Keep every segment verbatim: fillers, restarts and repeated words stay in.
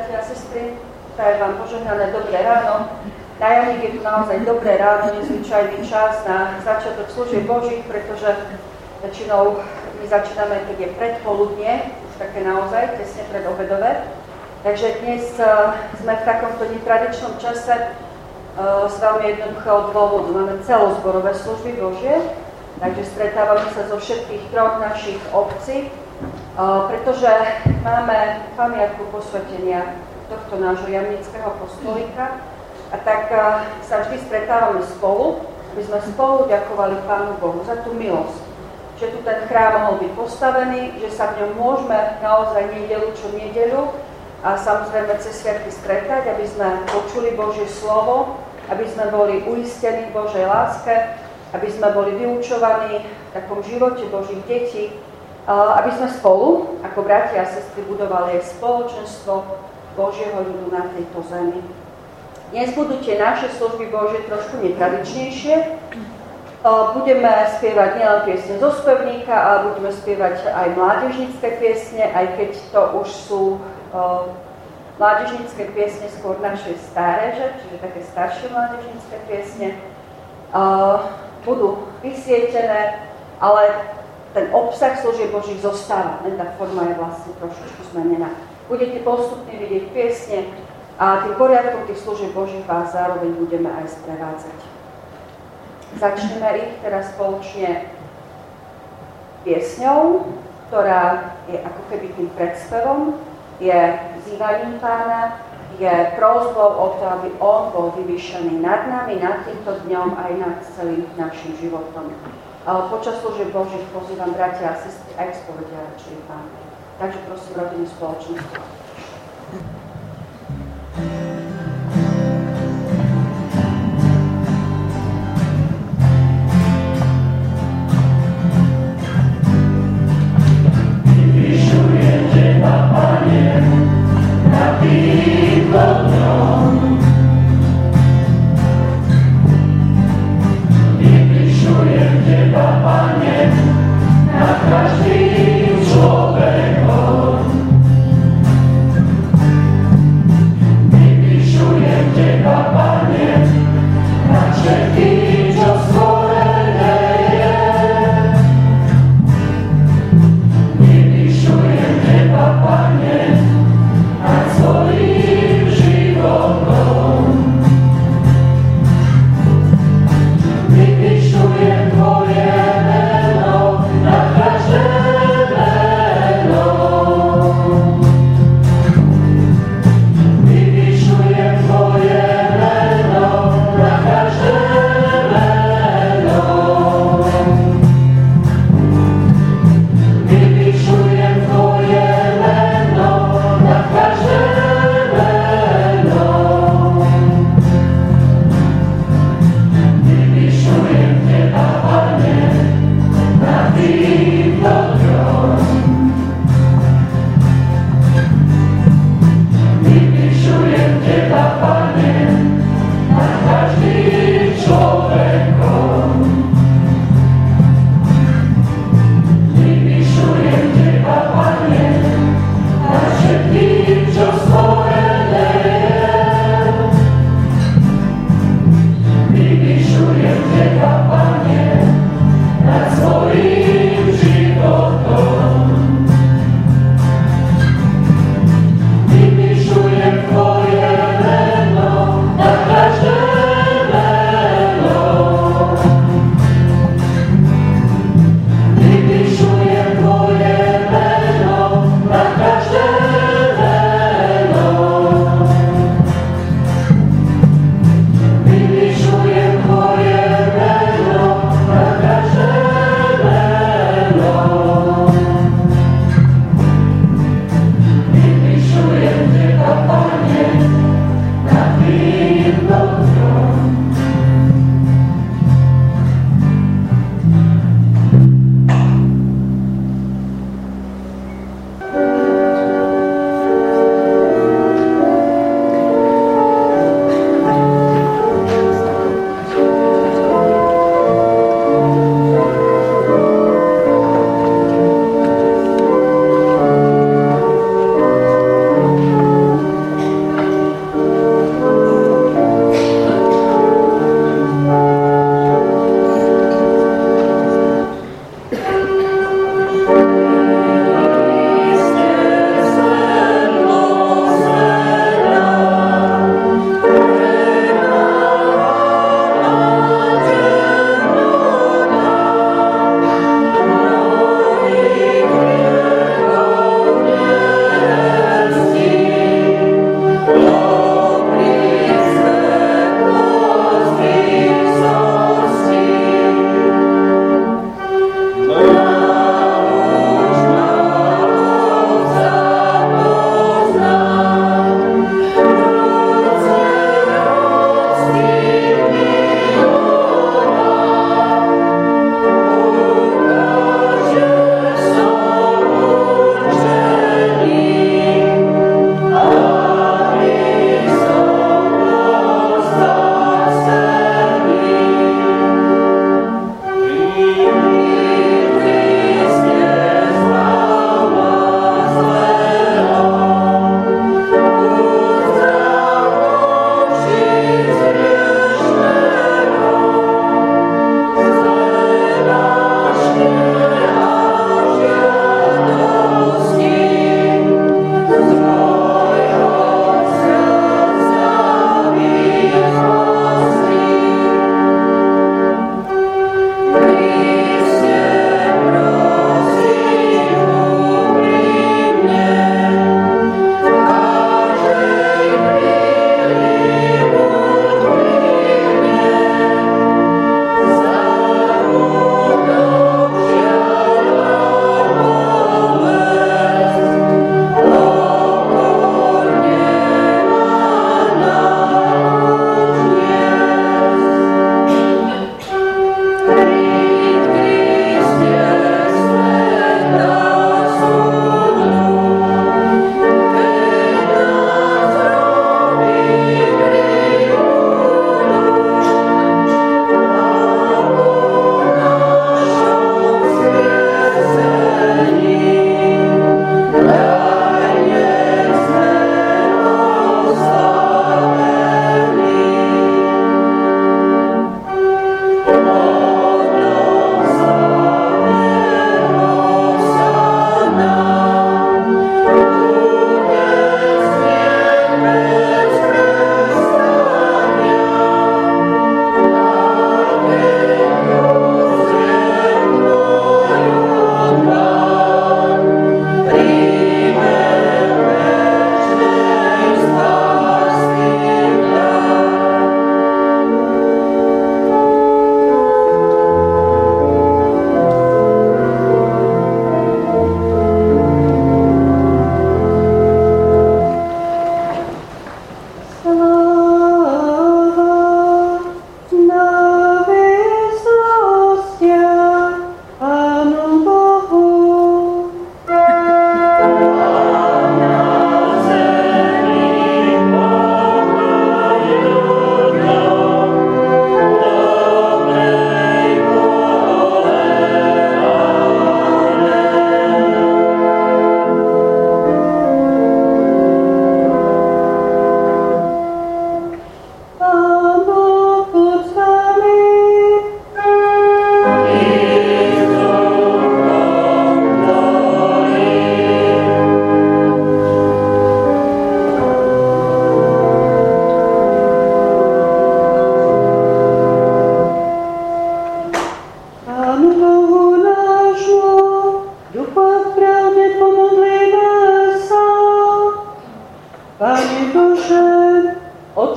bratia a sestry, prajem vám požehnané dobré ráno. Na Janík je tu naozaj dobré ráno, nezvyčajný čas na začiatok služieb Božích, pretože väčšinou my začíname, keď je predpoludnie, už také naozaj, tesne pred obedové. Takže dnes uh, sme v takomto netradičnom čase uh, z veľmi jednoduchého dôvodu. Máme celozborové služby Božie, takže stretávame sa zo všetkých troch našich obcí, uh, pretože máme pamiatku posvetenia tohto nášho jamnického kostolíka a tak uh, sa vždy stretávame spolu, aby sme spolu ďakovali Pánu Bohu za tú milosť, že tu ten chrám mohol byť postavený, že sa v ňom môžeme naozaj nedeľu čo nedeľu a samozrejme cez sviatky stretať, aby sme počuli Božie slovo, aby sme boli uistení v Božej láske, aby sme boli vyučovaní v takom živote Božích detí, aby sme spolu, ako bratia a sestry, budovali aj spoločenstvo Božieho ľudu na tejto zemi. Dnes budú tie naše služby Božie trošku netradičnejšie. Budeme spievať nielen piesne zo spevníka, ale budeme spievať aj mládežnícke piesne, aj keď to už sú uh, mládežnícke piesne skôr našej staréže, čiže také staršie mládežnícke piesne. Uh, budú vysvietené, ale ten obsah služieb Božích zostáva, ne? Tá forma je vlastne trošičku zmenená. Budete postupne vidieť piesne a tým poriadkom tých služieb Božích vás zároveň budeme aj sprevádzať. Začneme ich teraz spoločne piesňou, ktorá je ako keby tým predspevom, je vzývaním Pána, je prosbou o to, aby On bol vyvýšený nad nami, nad týmto dňom aj nad celým našim životom. Ale počas služieb Božích pozývam bratia a sestry aj k spovedi a rečení Pána. Takže prosím rodinu spoločnosti. Svojím životom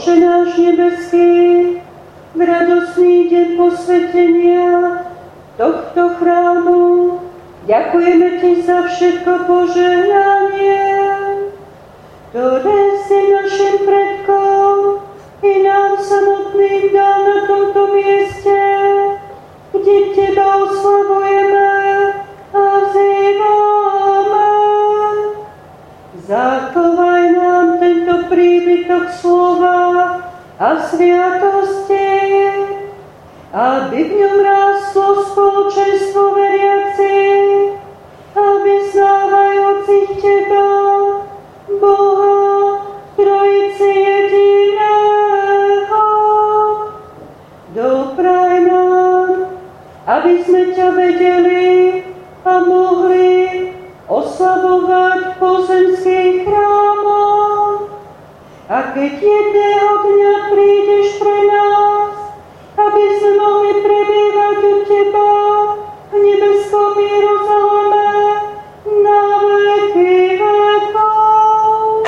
Bože náš nebeský, v radosný deň posvetenia tohto chrámu ďakujeme Ti za všetko požehnanie, ktoré si našim predkom i nám samotným dal na tomto mieste, kde Teba oslavujeme a vzývame. Zachovaj nám tento príbytok slova a sviatosti, aby v ňom rástlo spoločenstvo veriacich a vyznávajúcich Teba, Boha, Trojici jediného. Dopraj nám, aby sme ťa vedeli a mohli oslavovať v pozemských chrámoch. A keď jedného dňa prídeš pre nás, aby sme mohli prebývať u Teba v nebeskom Jeruzaleme na veky vekov.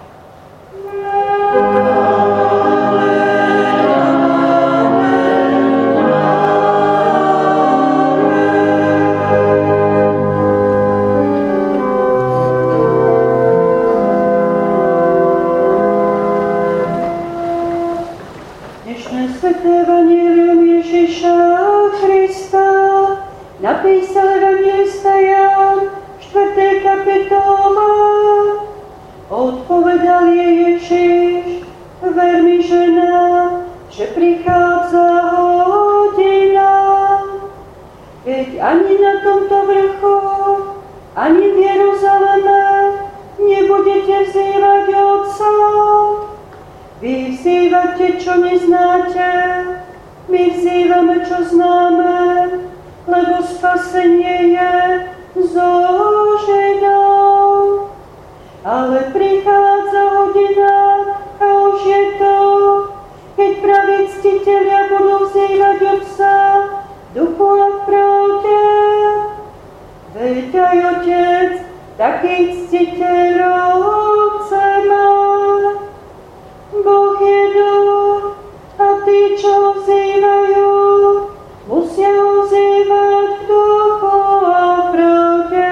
Napísal evanjelista Ján v štvrtej kapitole. Odpovedal jej Ježiš, ver mi, žena, že prichádza hodina, keď ani na tomto vrchu, ani v Jeruzaleme nebudete vzývať Otca. Vy vzývate, čo neznáte, my vzývame, čo známe, lebo spasenie je zo Židov. Ale prichádza hodina a už je to, keď praví ctitelia budú vzývať Otca duchu a v pravde. Veď aj Otec takých ctiteľov chce mať. Boh je duch a tí, čo ho vzývajú, musia ho vzývať v duchu a pravde.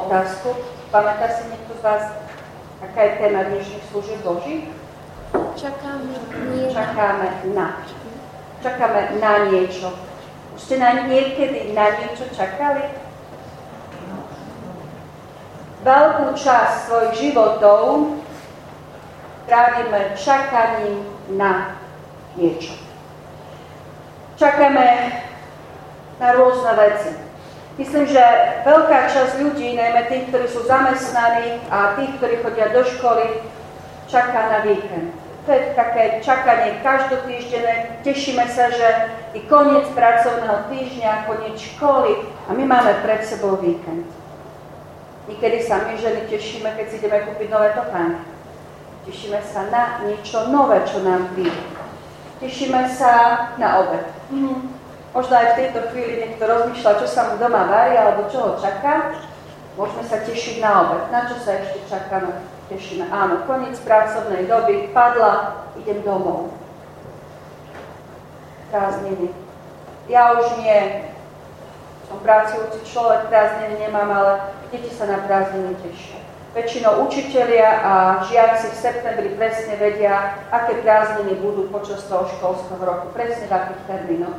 otázku. Pamätá si niekto z vás, aká je téma dnešných služieb Božích? Čakáme nie Čakáme na. Čakáme na niečo. Už ste na niekedy na niečo čakali? Veľkú časť svojich životov trávime čakaním na niečo. Čakáme na rôzne veci. Myslím, že veľká časť ľudí, najmä tých, ktorí sú zamestnaní a tých, ktorí chodia do školy, čaká na víkend. To je také čakanie každotýždenné. Tešíme sa, že je koniec pracovného týždňa, koniec školy a my máme pred sebou víkend. Niekedy sa my ženy tešíme, keď si ideme kúpiť nové topánky. Tešíme sa na niečo nové, čo nám príde. Tešíme sa na obed. Mm. Možno aj v tejto chvíli niekto rozmýšľa, čo sa mu doma varí, alebo čo ho čaká. Môžeme sa tešiť na obed. Na čo sa ešte čakáme? Tešíme. Áno, koniec pracovnej doby, padla, idem domov. Prázdniny. Ja už nie. Som pracujúci človek, prázdniny nemám, ale deti sa na prázdniny tešia. Väčšinou učitelia a žiaci v septembri presne vedia, aké prázdniny budú počas toho školského roku. Presne v akých termínoch.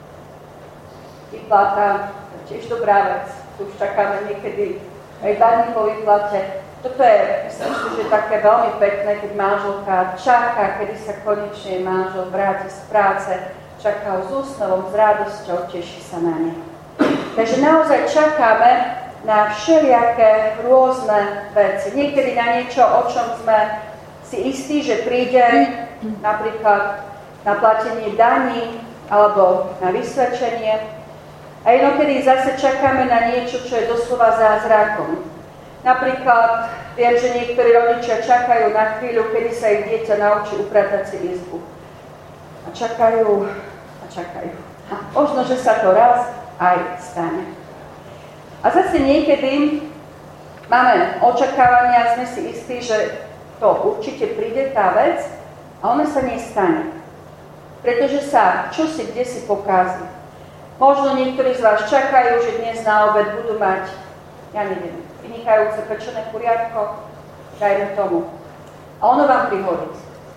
Výplata, tiež dobrá vec. Tu už čakáme niekedy aj dva dní po výplate. Toto je, myslím si, že také veľmi pekné, keď manželka čaká, kedy sa konečne manžel vráti z práce, čaká s úsmevom, s radosťou, teší sa na ne. Takže naozaj čakáme na všelijaké rôzne veci. Niekedy na niečo, o čom sme si istí, že príde, napríklad na platenie daní alebo na vysvedčenie. A inokedy zase čakáme na niečo, čo je doslova zázrakom. Napríklad viem, že niektorí rodičia čakajú na chvíľu, kedy sa ich dieťa naučí upratať si izbu. A čakajú a čakajú. A možno, že sa to raz aj stane. A zase niekedy máme očakávania, sme si istí, že to určite príde tá vec a ona sa nestane. Pretože sa čosi kde si pokazí. Možno niektorí z vás čakajú, že dnes na obed budú mať, ja neviem, vynikajúce pečené kuriatko, dajme tomu. A ono vám prihodí.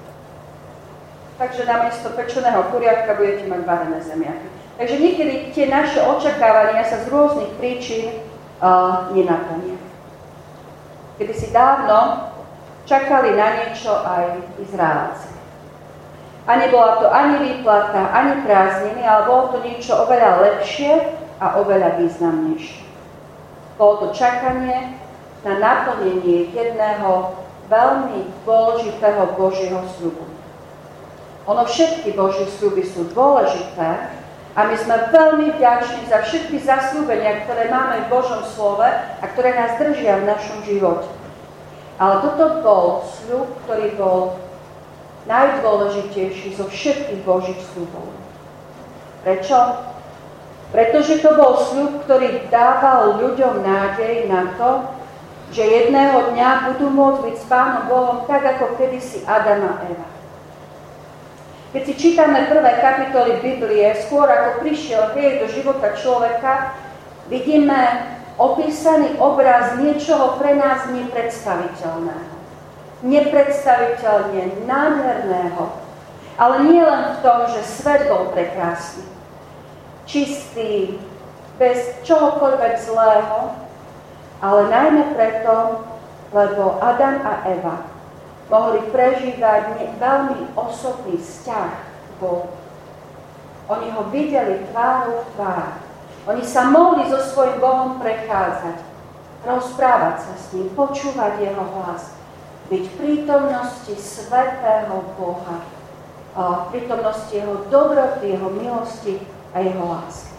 Takže namiesto pečeného kuriatka budete mať varené zemiaky. Takže niekedy tie naše očakávania sa z rôznych príčin uh, nenaplnia. Kedy si dávno čakali na niečo aj Izraelci. A nebola to ani výplata, ani prázdniny, ale bolo to niečo oveľa lepšie a oveľa významnejšie. Bolo to čakanie na naplnenie jedného veľmi dôležitého Božieho sľubu. Ono všetky Božie sľuby sú dôležité a my sme veľmi vďační za všetky zasľúbenia, ktoré máme v Božom slove a ktoré nás držia v našom živote. Ale toto bol sľub, ktorý bol najdôležitejší zo všetkých Božích sľubov. Prečo? Pretože to bol sľub, ktorý dával ľuďom nádej na to, že jedného dňa budú môcť byť s Pánom Bohom tak, ako kedysi Adam a Eva. Keď si čítame prvé kapitoly Biblie, skôr ako prišiel hriech do života človeka, vidíme opísaný obraz niečoho pre nás nepredstaviteľného. Nepredstaviteľne nádherného. Ale nie len v tom, že svet bol prekrásny. Čistý, bez čohokoľvek zlého, ale najmä preto, lebo Adam a Eva mohli prežívať veľmi osobný vzťah k Bohu. Oni ho videli tvárou v tvár. Oni sa mohli so svojím Bohom prechádzať, rozprávať sa s ním, počúvať jeho hlas, byť v prítomnosti svätého Boha, v prítomnosti jeho dobroty, jeho milosti a jeho lásky.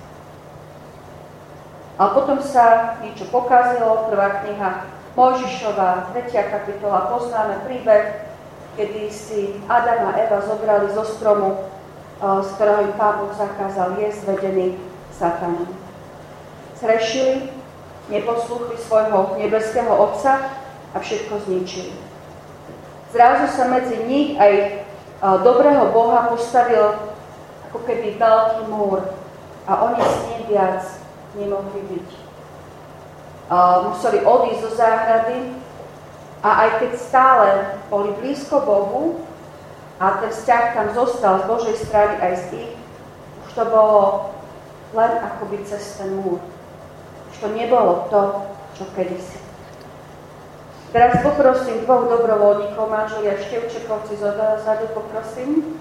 A potom sa niečo pokazilo, prvá kniha Mojžišova, tretia kapitola, poznáme príbeh, kedy si Adam a Eva zobrali zo stromu, z ktorého im Pán Boh zakázal jesť, vedený Satanom. Zhrešili, neposlúchli svojho nebeského Otca a všetko zničili. Zrazu sa medzi nich aj dobrého Boha postavil ako keby veľký múr a oni s ním viac nemohli byť. A uh, museli odísť zo záhrady a aj keď stále boli blízko Bohu a ten vzťah tam zostal z Božej strany aj z ich, už to bolo len akoby cez ten múr. Už to nebolo to, čo kedysi. Teraz poprosím dvoch dobrovoľníkov, manželia Števčekovci zozadu poprosím.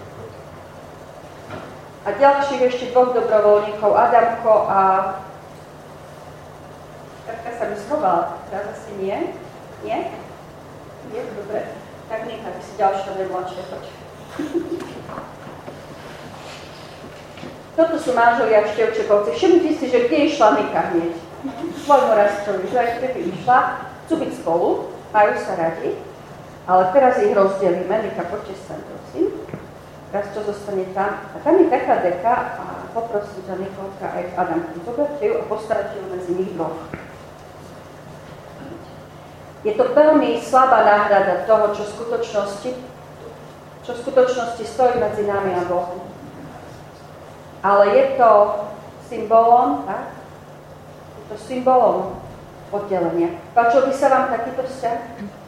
A ďalších ešte dvoch dobrovoľníkov, Adamko a... Taká sa mi schovala, teraz asi nie. Nie? Nie? Dobre. Tak nechaj si ďalšie nemladšie, poď. Toto sú manželia Števčekovci. Všimnite si, že kde išla Nika hneď? Svojmu rastovi, že aj keby išla, chcú byť spolu, majú sa radi, ale teraz ich rozdelíme. Nika, poďte sem, prosím. Raz to zostane tam. A tam je taká deka a poprosím za Nikolka aj Adamku. Zoberte ju a postarajte ju medzi nich dvoch. Je to veľmi slabá náhrada toho, čo v skutočnosti, čo v skutočnosti stojí medzi nami a Bohom. Ale je to symbolom, tak? Je to symbolom oddelenia. Páčil by sa vám takýto vzťah?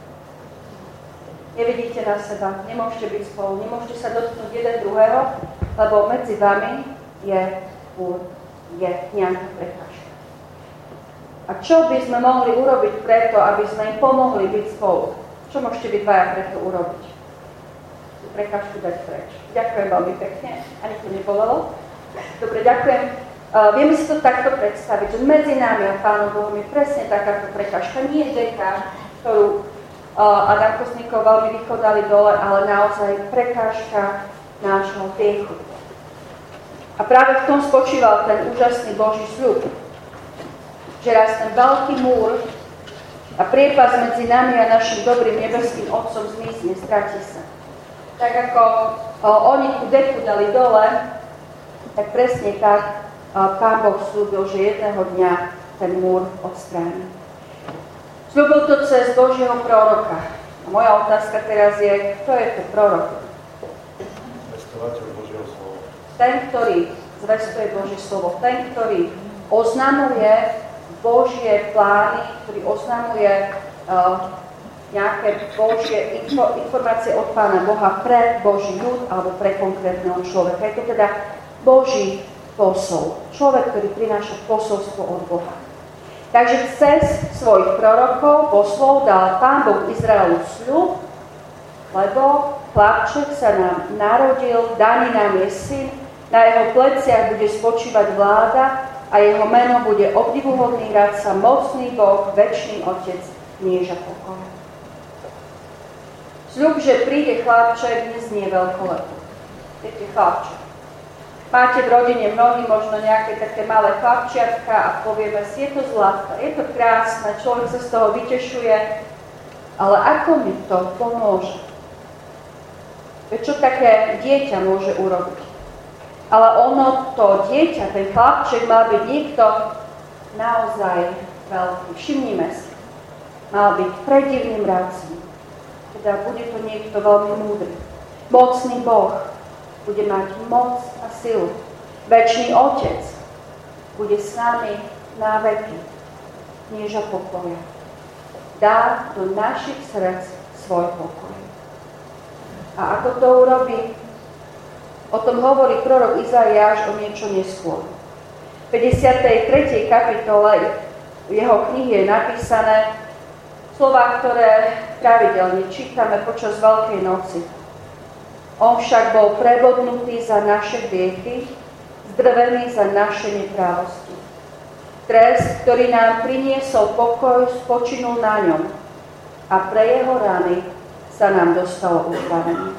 Nevidíte na seba, nemôžete byť spolu, nemôžete sa dotknúť jeden druhého, lebo medzi vami je, je nejaká prekážka. A čo by sme mohli urobiť preto, aby sme im pomohli byť spolu? Čo môžete vy dvaja preto urobiť? Tú prekážku dať preč. Ďakujem veľmi pekne. Ani to nebolelo. Dobre, ďakujem. Uh, vieme si to takto predstaviť, že medzi nami a Pánom Bohom je presne takáto prekážka. Nie deka, ktorú uh, Adam Kosníkov veľmi vychodali dole, ale naozaj prekážka nášho dýchu. A práve v tom spočíval ten úžasný Boží sľub, že raz ten veľký múr a priepas medzi nami a našim dobrým nebeským Otcom zmizne, stratí sa. Tak ako uh, oni tú deku dali dole, tak presne tak Pán Boh slúbil, že jedného dňa ten múr odstráni. Slúbil to cez Božieho proroka. A moja otázka teraz je, kto je to prorok? Zvestovateľ Božieho slova. Ten, ktorý zvestuje Božie slovo. Ten, ktorý oznamuje Božie plány, ktorý oznamuje uh, nejaké Božie info, informácie od Pána Boha pre Boží ľud alebo pre konkrétneho človeka. Je to teda Boží posol. Človek, ktorý prináša posolstvo od Boha. Takže cez svojich prorokov, poslov dal Pán Boh Izraelu sľub, lebo chlapček sa nám narodil, daný nám je syn, na jeho pleciach bude spočívať vláda a jeho meno bude obdivuhodný radca, mocný Boh, večný Otec, knieža pokoja. Sľub, že príde chlapček, neznie veľkolepo. Viete, chlapček. Máte v rodine mnohí možno nejaké také malé chlapčiatka a povieme si, je to zlaté, je to krásne, človek sa z toho vytešuje, ale ako mi to pomôže? Veď čo také dieťa môže urobiť? Ale ono, to dieťa, ten chlapček mal byť niekto naozaj veľký. Všimnime si. Mal byť predivným radcom. Teda bude to niekto veľmi múdry. Mocný Boh. Bude mať moc a silu. Večný Otec bude s nami na veky. Knieža pokoja. Dá do našich srdc svoj pokoj. A ako to urobí? O tom hovorí prorok Izaiáš o niečo neskôr. V päťdesiatej tretej kapitole jeho knihy je napísané slová, ktoré pravidelne čítame počas Veľkej noci. On však bol prebodnutý za naše hriechy, zdrvený za naše neprávosti. Trest, ktorý nám priniesol pokoj, spočinul na ňom a pre jeho rany sa nám dostalo uzdravenie.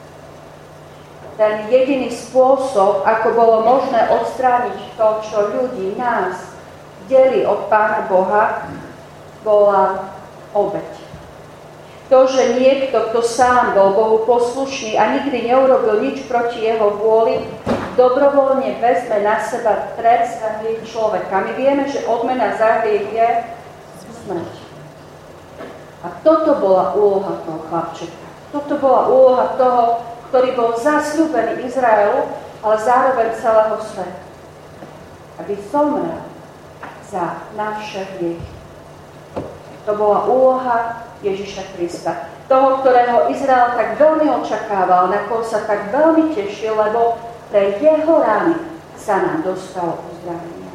Ten jediný spôsob, ako bolo možné odstrániť to, čo ľudí, nás, delí od Pána Boha, bola obeť. To, že niekto, kto sám bol Bohu poslušný a nikdy neurobil nič proti jeho vôli, dobrovoľne vezme na seba trest za hriech človeka. My vieme, že odmena za hriech je smrť. A toto bola úloha toho chlapčeka. Toto bola úloha toho, ktorý bol zasľúbený Izraelu, ale zároveň celého sveta. Aby zomrel za naše hriechy. To bola úloha Ježiša Krista. Toho, ktorého Izrael tak veľmi očakával, na koho sa tak veľmi tešil, lebo pre jeho rány sa nám dostalo uzdravenia.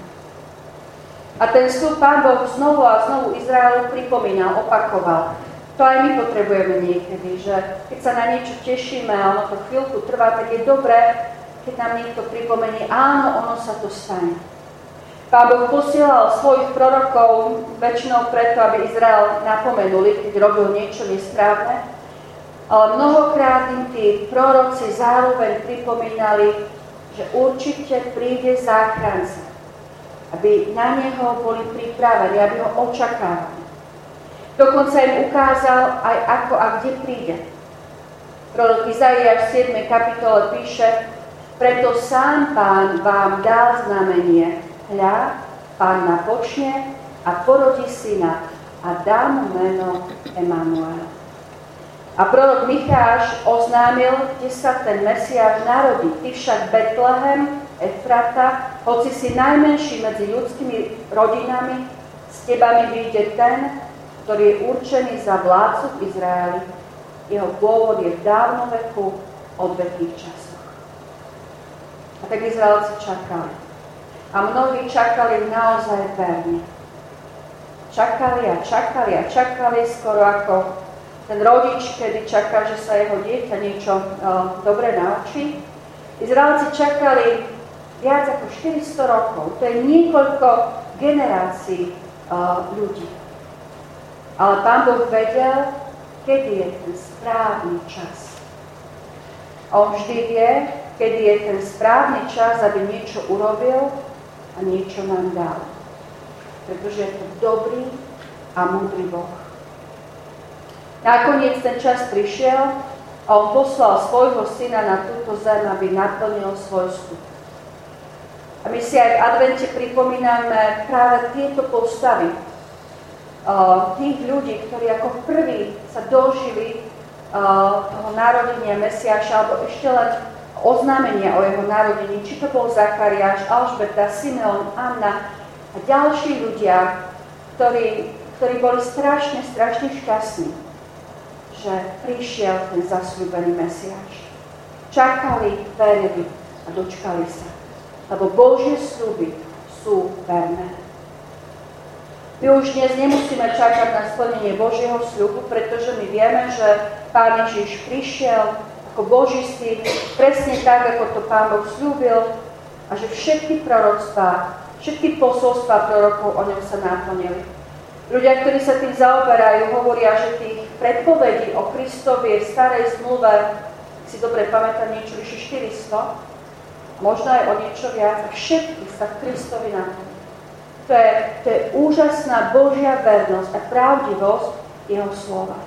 A ten sľub Pán Boh znovu a znovu Izraelu pripomínal, opakoval. To aj my potrebujeme niekedy, že keď sa na niečo tešíme a ono to chvíľku trvá, tak je dobré, keď nám niekto pripomenie, áno, ono sa to stane. Pán Boh posielal svojich prorokov väčšinou preto, aby Izrael napomenuli, keď robil niečo nesprávne. Ale mnohokrát im tí proroci zároveň pripomínali, že určite príde záchranca, aby na neho boli pripravení, aby ho očakávali. Dokonca im ukázal aj ako a kde príde. Prorok Izaiáš v siedmej kapitole píše, preto sám Pán vám dá znamenie. Hľa, Panna počne a porodí syna a dá mu meno Emanuel. A prorok Micháš oznámil, kde sa ten Mesiáš narodí. Ty však Betlehem, Efrata, hoci si najmenší medzi ľudskými rodinami, s teba mi vyjde ten, ktorý je určený za vládcu v Izraeli. Jeho pôvod je v dávnom veku, od vekých časov. A tak Izraelci čakali. A mnohí čakali naozaj verne. Čakali a čakali a čakali, skoro ako ten rodič, kedy čaká, že sa jeho dieťa niečo uh, dobre naučí. Izraelci čakali viac ako štyristo rokov. To je niekoľko generácií uh, ľudí. Ale Pán Boh vedel, kedy je ten správny čas. A on vždy vie, kedy je ten správny čas, aby niečo urobil a niečo nám dal. Pretože je to dobrý a múdry Boh. Nakoniec ten čas prišiel a on poslal svojho syna na túto zem, aby naplnil svoj sľub. A my si aj v advente pripomíname práve tieto postavy. Uh, tých ľudí, ktorí ako prví sa dožili uh, toho narodenia Mesiáša, alebo ešte len oznámenia o jeho narodení, či to bol Zachariáš, Alžbeta, Simeon, Anna a ďalší ľudia, ktorí, ktorí boli strašne, strašne šťastní, že prišiel ten zasľúbený Mesiáš. Čakali, verili a dočkali sa, lebo Božie sľuby sú verné. My už dnes nemusíme čakať na splnenie Božieho sľubu, pretože my vieme, že Pán Ježiš prišiel ako Boží syn, presne tak, ako to Pán Boh sľúbil a že všetky proroctvá, všetky posolstvá prorokov o ňom sa naplnili. Ľudia, ktorí sa tým zaoberajú, hovoria, že tých predpovedí o Kristovi v starej zmluve, si dobre pamätám, niečo vyše štyristo, možno aj o niečo viac, a všetky sa v Kristovi naplnili. To je, to je úžasná Božia vernosť a pravdivosť jeho slova.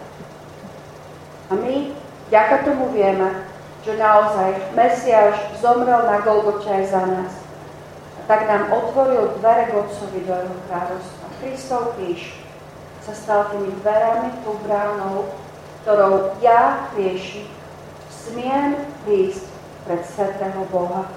A my vďaka tomu vieme, že naozaj Mesiáš zomrel na Golgote aj za nás. A tak nám otvoril dvere k Otcovi do jeho kráľovstva. Kristov kríž sa stal tými dverami, tou bránou, ktorou ja, hriešnik, smiem prísť pred svätého Boha.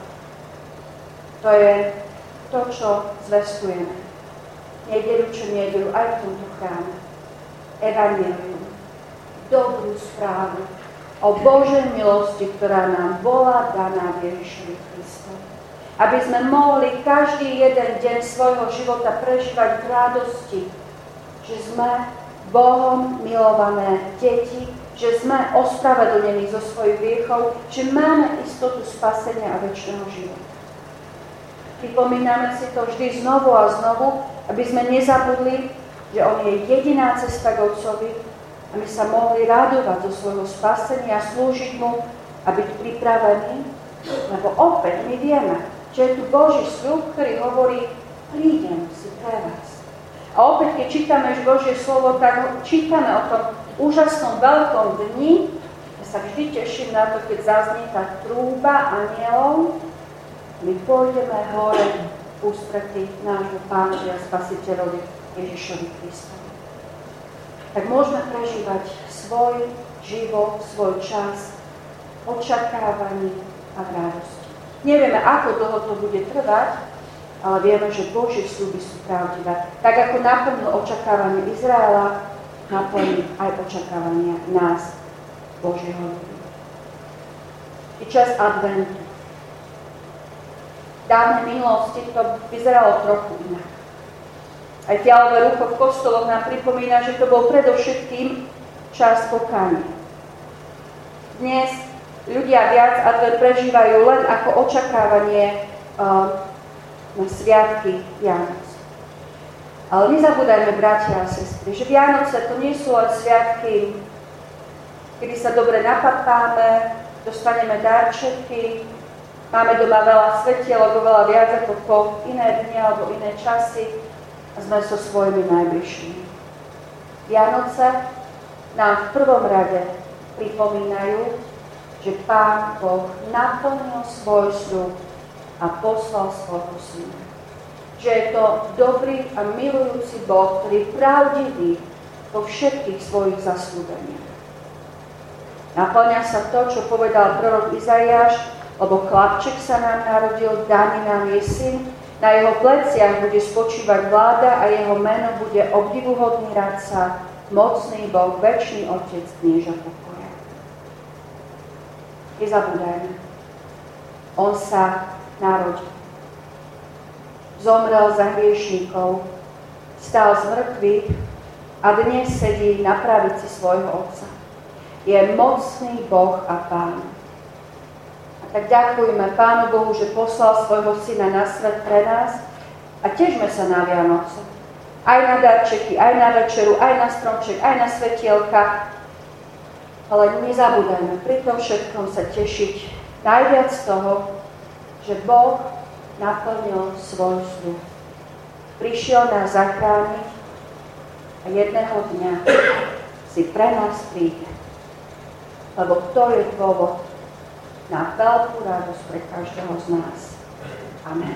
To je to, čo zvestujeme. Nedeľu čo nedeľu aj v tomto chráme. Evanjelium. Dobrú správu o Božej milosti, ktorá nám bola daná v Ježišovi Kristovi. Aby sme mohli každý jeden deň svojho života prežívať v radosti, že sme Bohom milované deti, že sme ospravedlnení zo svojich hriechov, že máme istotu spasenia a večného života. Pripomíname si to vždy znovu a znovu, aby sme nezabudli, že on je jediná cesta k Otcovi, a my sa mohli radovať zo svojho spasenia, slúžiť mu a byť pripravení, lebo opäť my vieme, že je tu Boží sľub, ktorý hovorí, prídem si pre vás. A opäť, keď čítame Božie slovo, tak čítame o tom úžasnom veľkom dni. Ja sa vždy teším na to, keď zaznie tá trúba anielov. My pôjdeme hore v ústretí nášho Pánovi a Spasiteľovi Ježišovi Kristovi. Tak môžeme prežívať svoj život, svoj čas, očakávaní a v radosti. Nevieme, ako dlho to bude trvať, ale vieme, že Božie sľuby sú pravdivé. Tak ako naplnil očakávanie Izraela, naplní aj očakávania nás, Božieho ľudu. Je čas adventu. V dávnej minulosti to vyzeralo trochu inak. Aj fialové rucho v kostoloch nám pripomína, že to bol predovšetkým čas pokánia. Dnes ľudia viac advent prežívajú len ako očakávanie uh, na sviatky Vianoc. Ale nezabúdajme, bratia a sestry, že Vianoce to nie sú len sviatky, kedy sa dobre napapáme, dostaneme darčeky, máme doma veľa svetielok, oveľa viac ako po iné dni alebo iné časy a sme so svojimi najbližšími. Vianoce nám v prvom rade pripomínajú, že Pán Boh naplnil svoj sľub a poslal svojho syna. Že je to dobrý a milujúci Boh, ktorý je pravdivý vo všetkých svojich zasľúbeniach. Naplňa sa to, čo povedal prorok Izaiáš, lebo chlapček sa nám narodil, daný nám je syn, na jeho pleciach bude spočívať vláda a jeho meno bude obdivuhodný radca, mocný Boh, večný Otec, knieža pokoja. Nezabúdajme, on sa narodil. Zomrel za hriešníkov, stál z mŕtvych a dnes sedí na pravici svojho Otca. Je mocný Boh a Pán. A tak ďakujme Pánu Bohu, že poslal svojho syna na svet pre nás a tešme sa na Vianoce. Aj na darčeky, aj na večeru, aj na stromček, aj na svetielka. Ale nezabúdajme pri tom všetkom sa tešiť najviac z toho, že Boh naplnil svoj sľub. Prišiel nás zachrániť a jedného dňa si pre nás príde. Lebo to je dôvod na veľkú radosť pre každého z nás. Amen.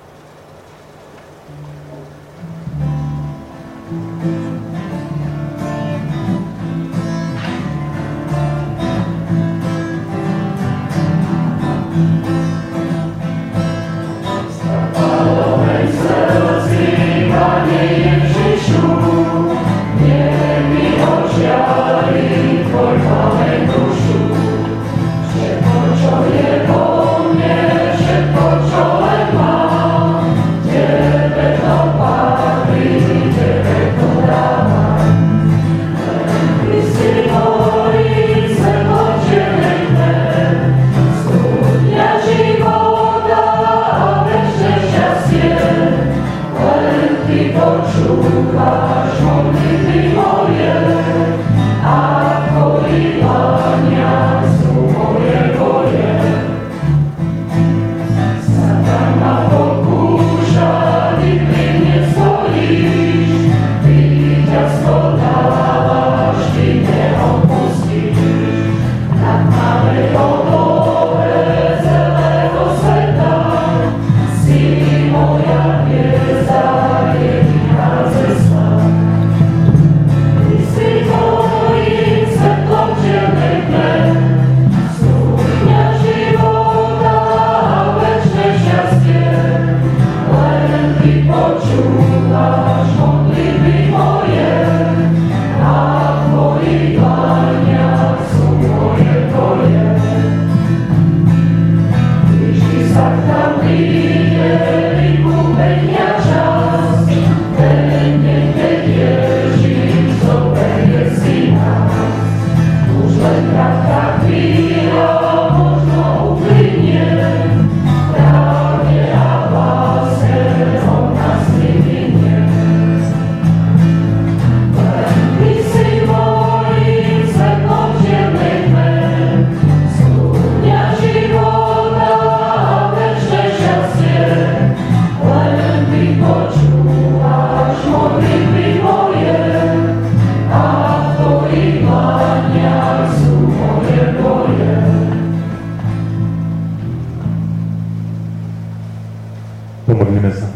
Pomodlíme sa.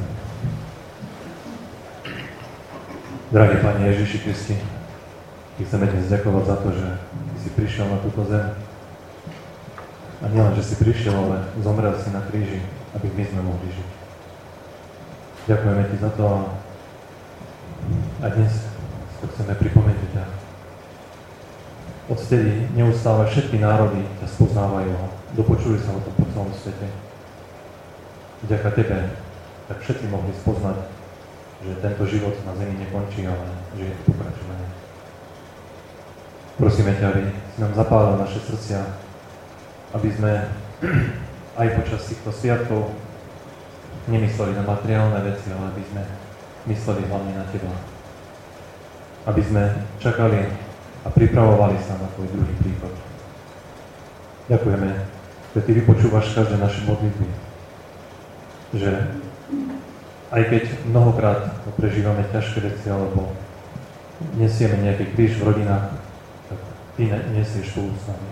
Drahý Pane Ježiši Kristi, Ty chceme dnes ďakovať za to, že Ty si prišiel na túto zem. A nielen, že si prišiel, ale zomrel si na kríži, aby my sme mohli žiť. Ďakujeme Ti za to a dnes to chceme pripomenúť ťa. Odtedy neustále všetky národy ťa spoznávajú a dopočuli sa o tom po celom svete. Vďaka Tebe tak všetci mohli spoznať, že tento život na zemi nekončí, ale že je to pokračovanie. Prosíme ťa, aby si nám zapálil naše srdcia, aby sme aj počas týchto sviatkov nemysleli na materiálne veci, ale aby sme mysleli hlavne na Teba. Aby sme čakali a pripravovali sa na Tvoj druhý príchod. Ďakujeme, že Ty vypočúvaš každé naše modlitby. Že aj keď mnohokrát prežívame ťažké veci alebo nesieme nejaký kríž v rodinách, tak Ty nesieš spolu s nami.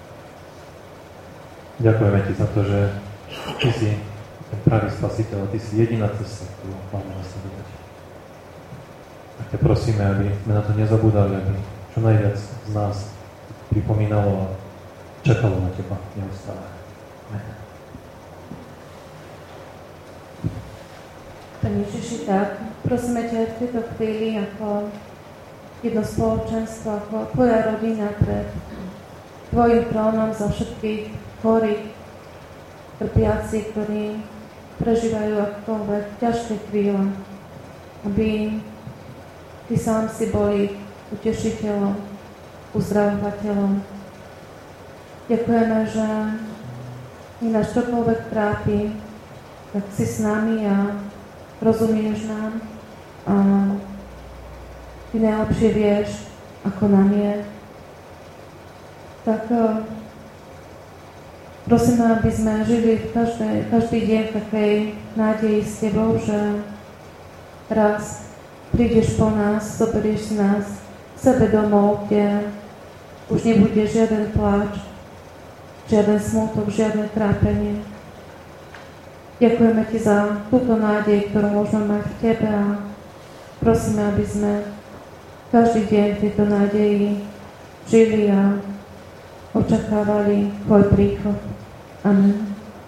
Ďakujeme Ti za to, že Ty si ten pravý spasiteľ a Ty si jediná cesta, ktorú máme nasledovať. A ťa prosíme, aby sme na to nezabúdali, aby čo najviac z nás pripomínalo a čakalo na Teba neustále. Amen. Pane Ježiši, tak prosíme ťa v tejto chvíli ako jedno spoločenstvo, ako Tvoja rodina pred Tvojim trónom za všetkých chorých, trpiaci, ktorí prežívajú akokoľvek ťažké chvíle, aby Ty sám si boli utešiteľom, uzdravovateľom. Ďakujeme, že i nás čokoľvek trápi, tak si s nami a rozumieš nám a Ty najlepšie vieš, ako nám je. Tak prosím, aby sme žili v každej, každý deň v takej nádeji s Tebou, že raz prídeš po nás, zoberieš si nás k sebe domov, kde už nebude žiaden pláč, žiaden smútok, žiadne trápenie. Ďakujeme Ti za túto nádej, ktorú môžeme mať v Tebe a prosíme, aby sme každý deň v tejto nádeji žili a očakávali Tvoj príchod. Amen.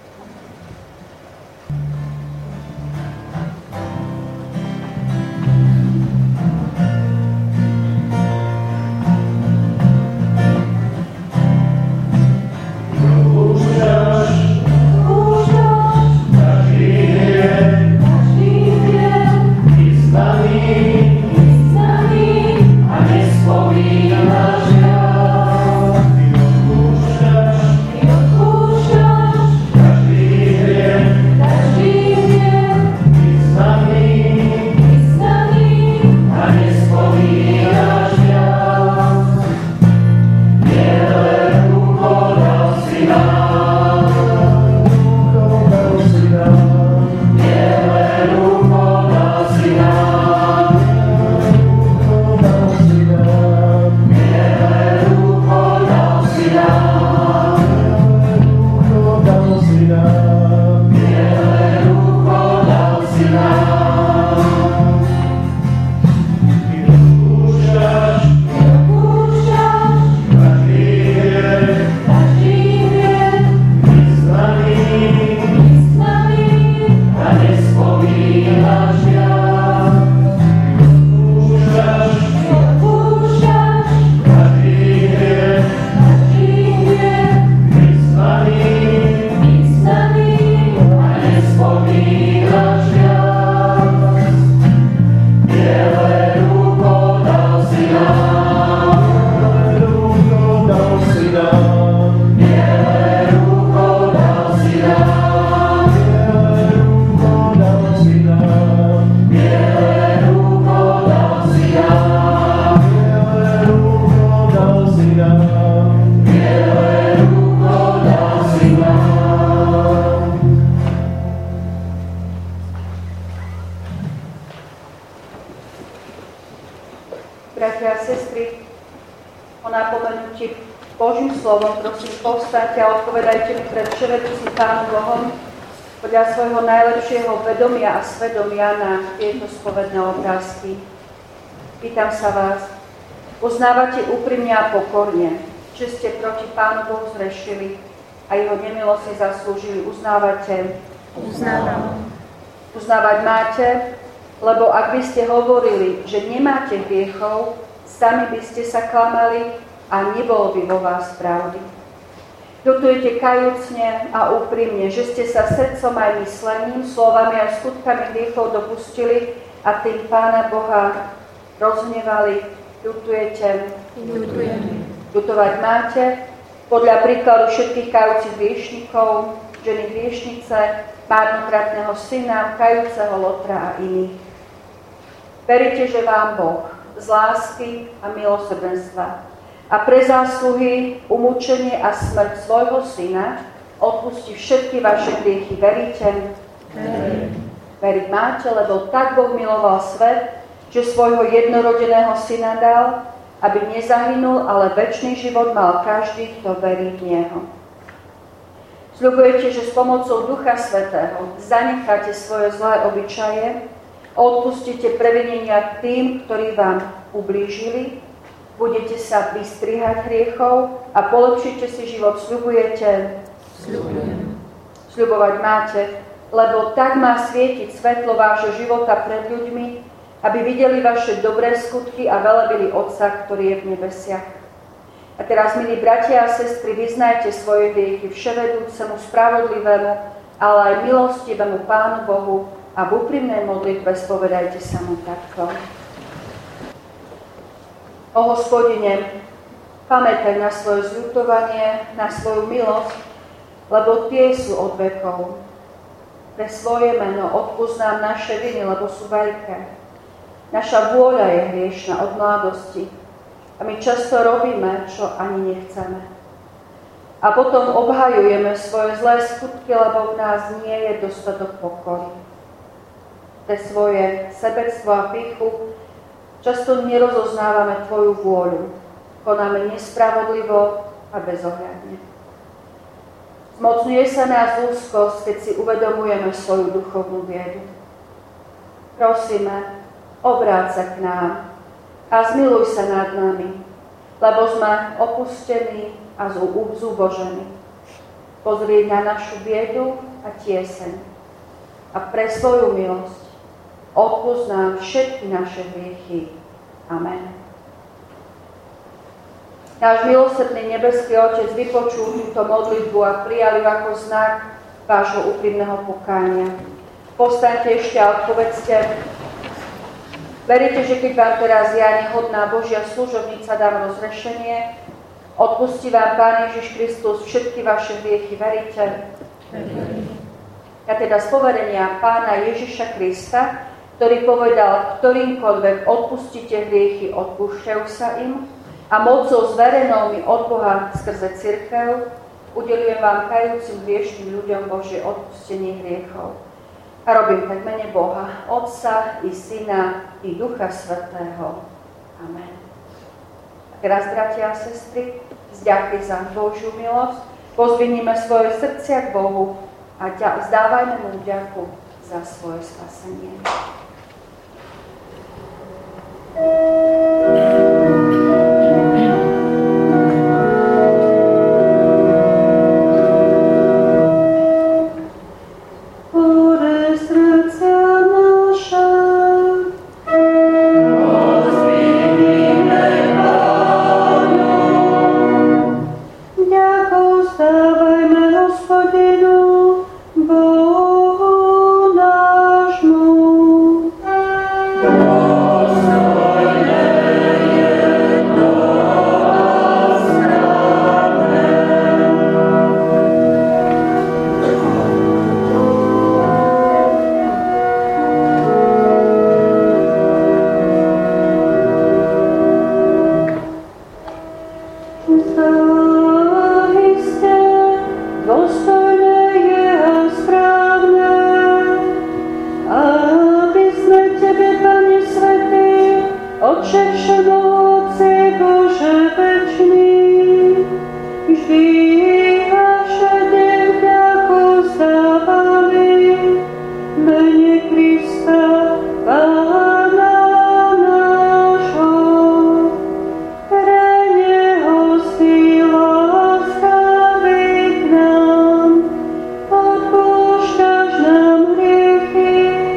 Bratia a sestry, o napomenutí Božím slovom, prosím, povstaňte a odpovedajte mi pred vševedúcim Pánom Bohom podľa svojho najlepšieho vedomia a svedomia na tieto spovedné obrázky. Pýtam sa vás, uznávate úprimne a pokorne, že ste proti Pánu Bohu zrešili a jeho nemilosť zaslúžili? Uznávate? Uznávam. Uznávať máte, lebo ak by ste hovorili, že nemáte hriechov, sami by ste sa klamali a nebolo by vo vás pravdy. Ľutujete kajúcne a úprimne, že ste sa srdcom aj myslením, slovami a skutkami hriechov dopustili a tým Pána Boha rozhnevali. Ľutujete. Ľutujeme. Ľutovať máte podľa príkladu všetkých kajúcich hriešnikov, ženy hriešnice, márnotratného syna, kajúceho Lotra a iných. Veríte, že vám Boh z lásky a milosrdenstva a pre zásluhy, umúčenie a smrť svojho syna odpustí všetky vaše hriechy. Veríte? Verím. Veriť máte, lebo tak Boh miloval svet, že svojho jednorodeného syna dal, aby nezahynul, ale večný život mal každý, kto verí v Neho. Sľubujete, že s pomocou Ducha Svätého zanecháte svoje zlé obyčaje, odpustíte previnenia tým, ktorí vám ublížili, budete sa vystrihať hriechov a polepšíte si život. Sľubujete? Sľubujem. Sľubovať máte, lebo tak má svietiť svetlo vášho života pred ľuďmi, aby videli vaše dobré skutky a velebili Otca, ktorý je v nebesiach. A teraz, milí bratia a sestry, vyznajte svoje hriechy vševedúcemu, spravodlivému, ale aj milostivému Pánu Bohu a v úprimnej modlitbe spovedajte sa mu takto. O Hospodine, pamätaj na svoje zľutovanie, na svoju milosť, lebo tie sú od vekov. Pre svoje meno odpusť nám naše viny, lebo sú veľké. Naša vôľa je hriešna od mladosti. A my často robíme, čo ani nechceme. A potom obhajujeme svoje zlé skutky, lebo v nás nie je dostatok pokory. Pre svoje sebectvo a pýchu často nerozoznávame Tvoju vôľu. Konáme nespravodlivo a bezohľadne. Zmocňuje sa nás úzkosť, keď si uvedomujeme svoju duchovnú biedu. Prosíme, obráť sa k nám a zmiluj sa nad nami, lebo sme opustení a zúbožení. Pozrieť na našu biedu a tieseň a pre svoju milosť odpusť nám všetky naše hriechy. Amen. Náš milosrdný nebeský Otec vypočul túto modlitbu a prijal ju ako znak vášho úprimného pokánia. Povstaňte ešte a odpovedzte. Veríte, že keď vám teraz ja, nehodná Božia služobnica, dám rozrešenie, odpustí vám Pán Ježiš Kristus všetky vaše hriechy. Veríte? Ja teda z poverenia Pána Ježiša Krista, ktorý povedal, ktorýmkoľvek odpustíte hriechy, odpúšťajú sa im, a mocou zverenou mi od Boha skrze cirkev udelujem vám kajúcim hriešným ľuďom Božie odpustenie hriechov. A robím tak v mene Boha, Otca i Syna i Ducha Svätého. Amen. A teraz, bratia a sestry, vďaky za Božiu milosť, pozdvihnime svoje srdcia k Bohu a vzdávajme mu vďaku za svoje spasenie. Odpúšťaš nám hriechy,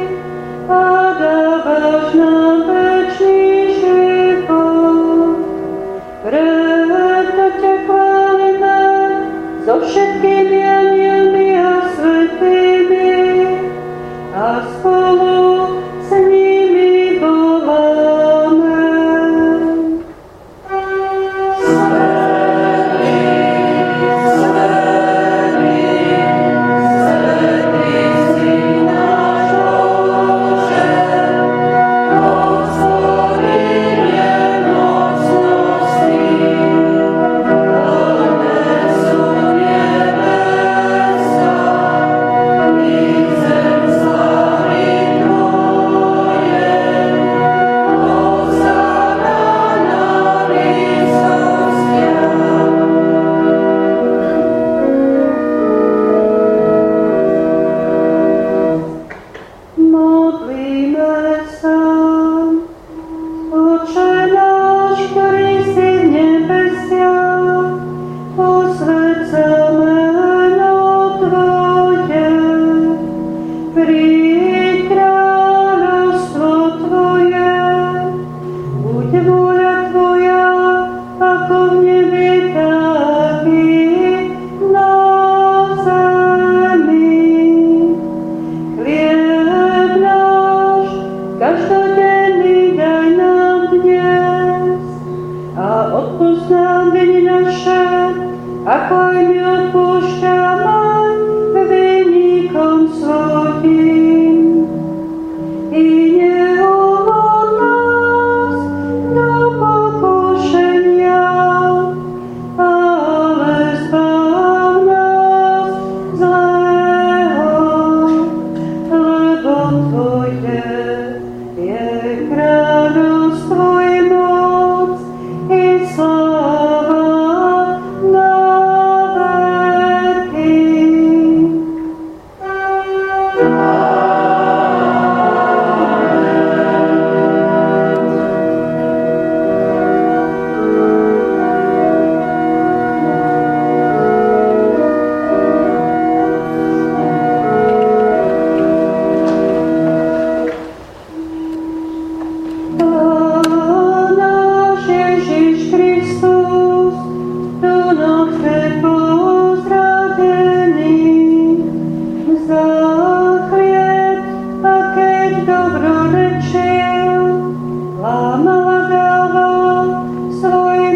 ako aj neopúšťame vinníkom svojím. I neuvod nás do pokušenia, ale zbav nás zlého, lebo Tvoje je kráľovstvo i moc i sláva na veky. Pán náš Ježiš Kristus, tu nám chce pozradený, za chlieb a keď dobrorečil, lámal a dával svojim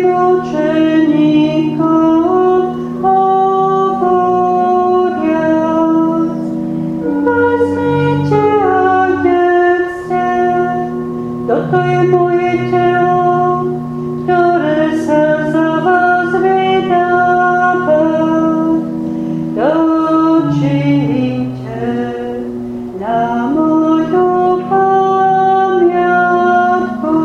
učeníkom hovoriac. Vezmite a jedzte, toto je moje telo, ktoré sa za vás vydáva. To činite na moju pamiatku.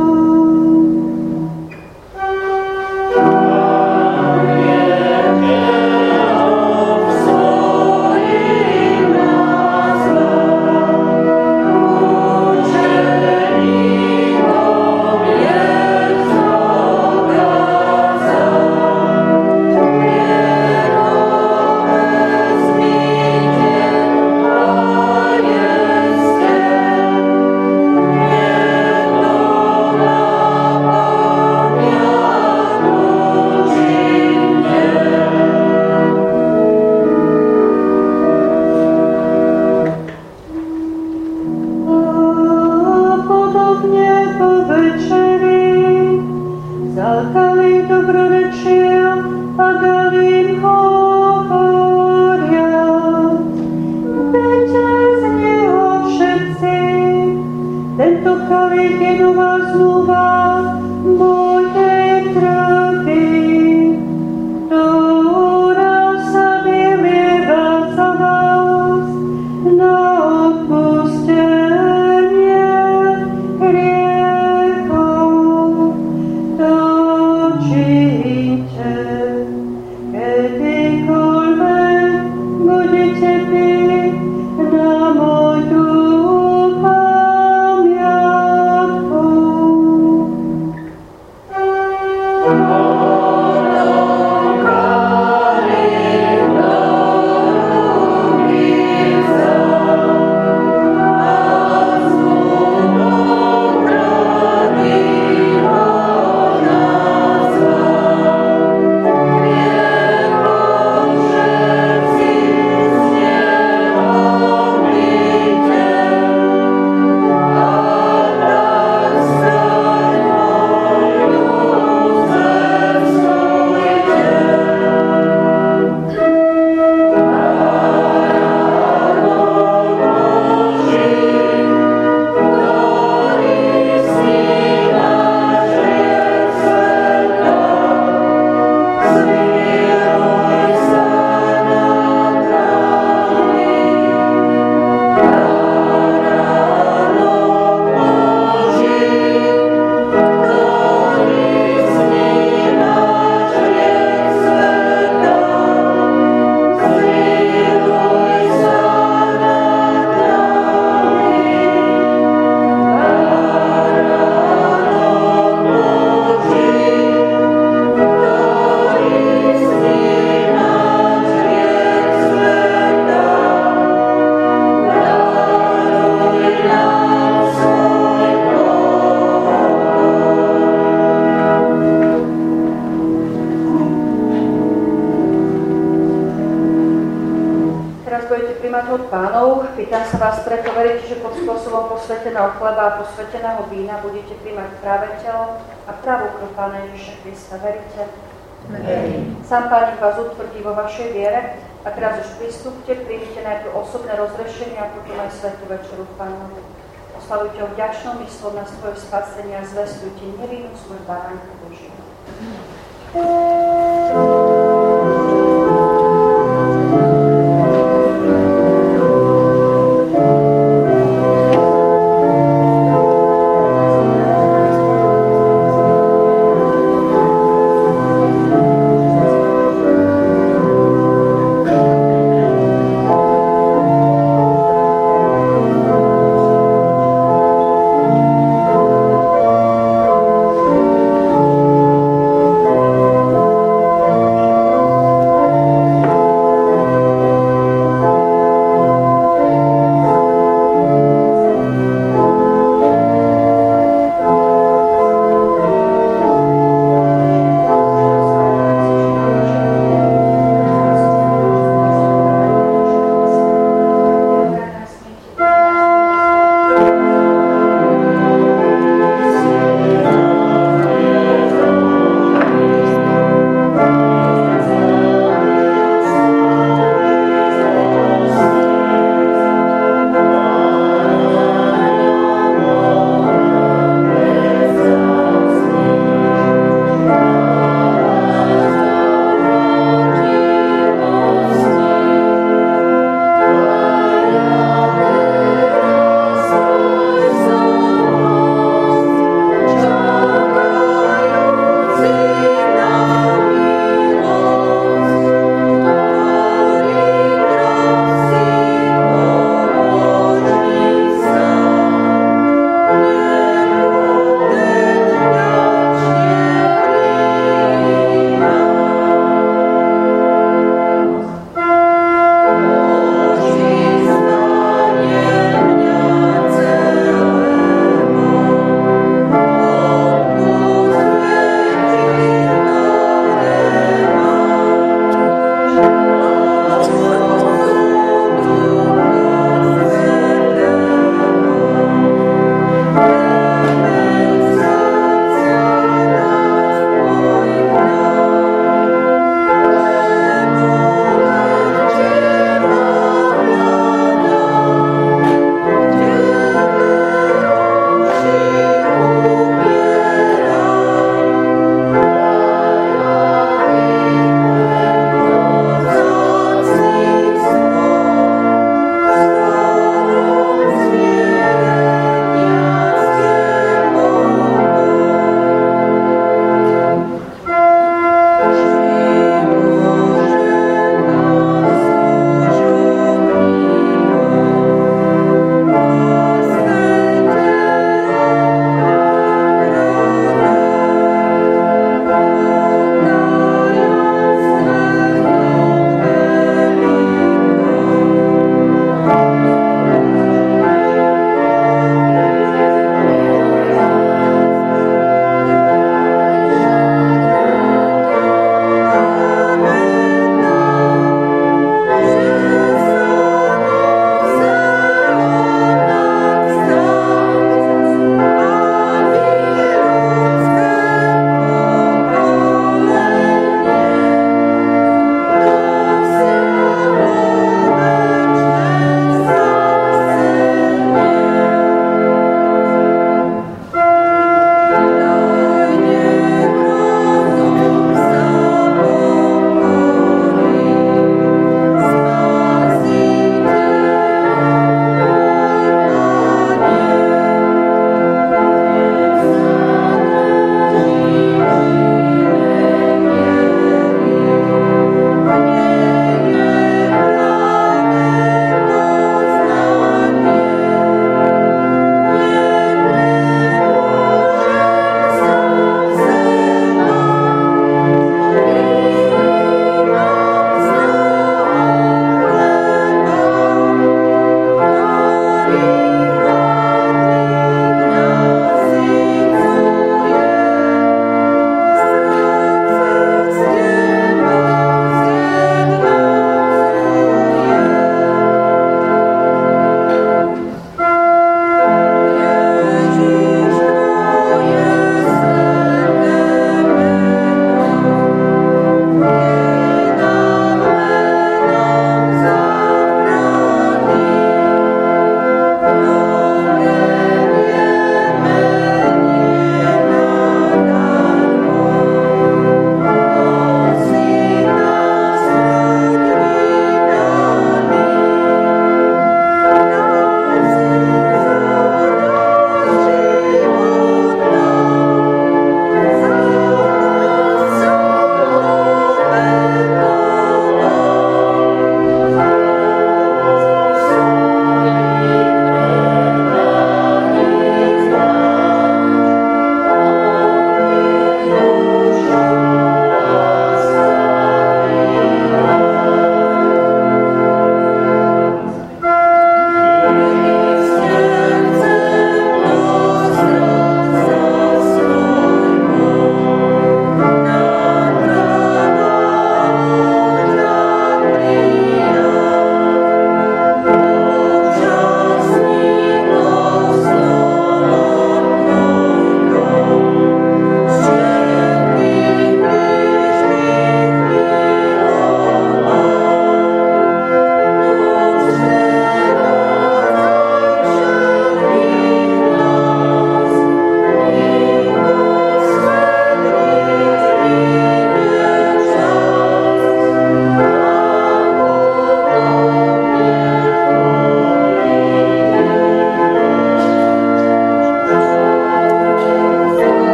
A podobne po večeri vzal kalich, dobrorečil a dal im hovoriac. Pijte z neho všetci, tento kalich je nová zmluva mojej krvi, ktorá sa vylieva za vás na odpustenie hriechov. To činite, kedykoľvek budete piť na moju pamiatku. od Pánov. Pýtam sa vás preto, veríte, že pod spôsobom posveteného chleba a posveteného vína budete príjmať práve telo a pravú krv Pána Ježiša Krista. Veríte? Verím. Sám Pán nech vás utvrdí vo vašej viere a teraz už pristúpte, príjmite najprv osobné rozrešenie a potom aj svätú večeru Pánovu. Oslavujte ho vďačnou myslou na svoje spasenie a zvestujte nevinnú smrť Baránka Božieho. Amen.